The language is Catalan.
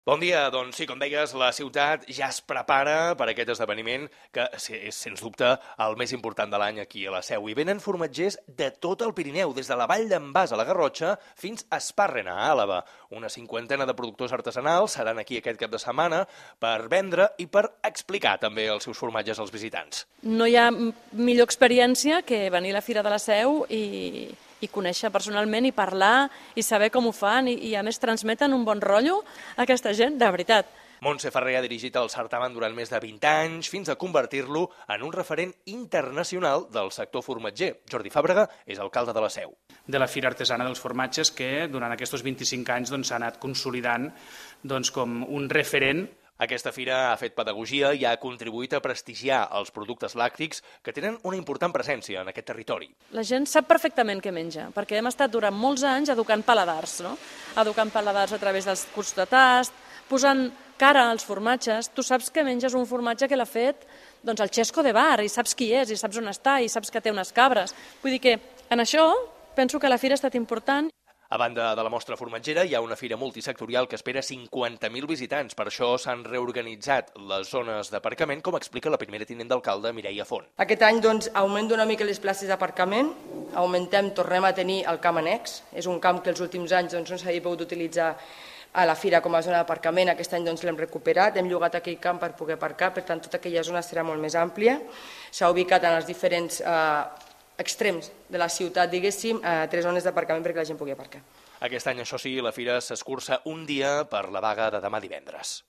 Bon dia, doncs sí, com deies, la ciutat ja es prepara per aquest esdeveniment que és, sens dubte, el més important de l'any aquí a la Seu. I venen formatgers de tot el Pirineu, des de la Vall d'en Bas a la Garrotxa fins a Espàrrena, a Àlaba. Una cinquantena de productors artesanals seran aquí aquest cap de setmana per vendre i per explicar també els seus formatges als visitants. No hi ha millor experiència que venir a la Fira de la Seu i conèixer personalment i parlar i saber com ho fan i a més transmeten un bon rotllo a aquesta gent, de veritat. Montse Ferrer ha dirigit el certamen durant més de 20 anys fins a convertir-lo en un referent internacional del sector formatger. Jordi Fàbrega és alcalde de la Seu. De la Fira Artesana dels Formatges que durant aquests 25 anys s'ha anat consolidant com un referent. Aquesta fira ha fet pedagogia i ha contribuït a prestigiar els productes làctics que tenen una important presència en aquest territori. La gent sap perfectament què menja, perquè hem estat durant molts anys educant paladars, no? Educant paladars a través dels cursos de tast, posant cara als formatges. Tu saps que menges un formatge que l'ha fet el Xesco de Bar, i saps qui és, i saps on està, i saps que té unes cabres. Vull dir que en això penso que la fira ha estat important. A banda de la mostra formatgera, hi ha una fira multisectorial que espera 50.000 visitants. Per això s'han reorganitzat les zones d'aparcament, com explica la primera tinent d'alcalde, Mireia Font. Aquest any augmenta una mica les places d'aparcament, tornem a tenir el camp annex. És un camp que els últims anys no s'havia pogut utilitzar a la fira com a zona d'aparcament. Aquest any l'hem recuperat, hem llogat aquell camp per poder aparcar, per tant tota aquella zona serà molt més àmplia. S'ha ubicat en els diferents extrems de la ciutat, diguéssim, 3 zones d'aparcament perquè la gent pugui aparcar. Aquest any, això sí, la fira s'escurça un dia per la vaga de demà divendres.